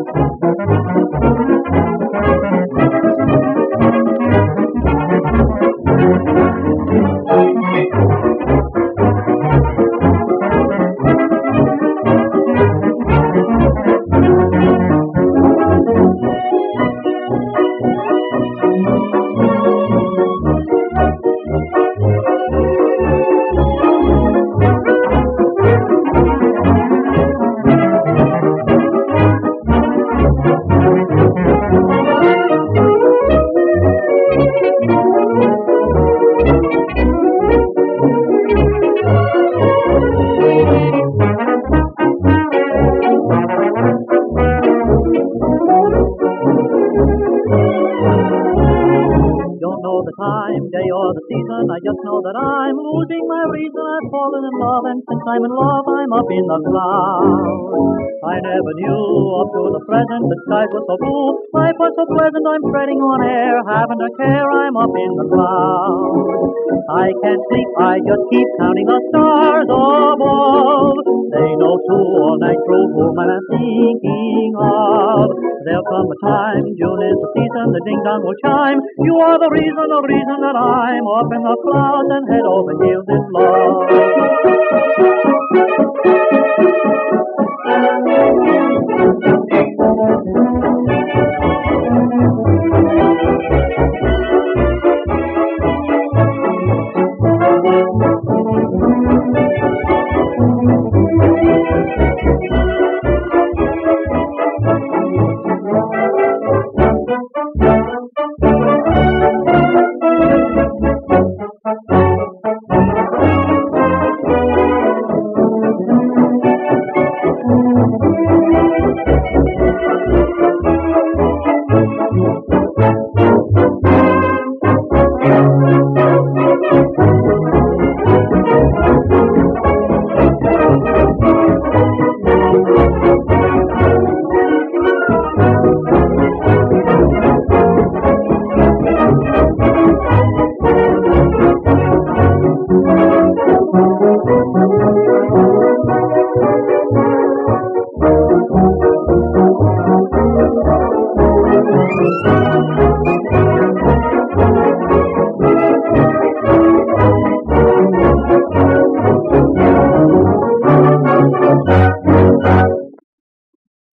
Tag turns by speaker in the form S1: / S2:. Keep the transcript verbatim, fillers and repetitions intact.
S1: Time, day or the season, I just know that I'm losing my reason. I've fallen in love, and since I'm in love, I'm up in the clouds. I never knew up to the present the skies were so blue. Life was so pleasant, I'm treading on air, haven't a care, I'm up in the clouds. I can't sleep, I just keep counting the stars above. They know too all night through whom I'm thinking of. There'll come a time, June is the season, the ding-dong will chime. You are the reason, the reason that I'm up in the clouds and head over heels in love.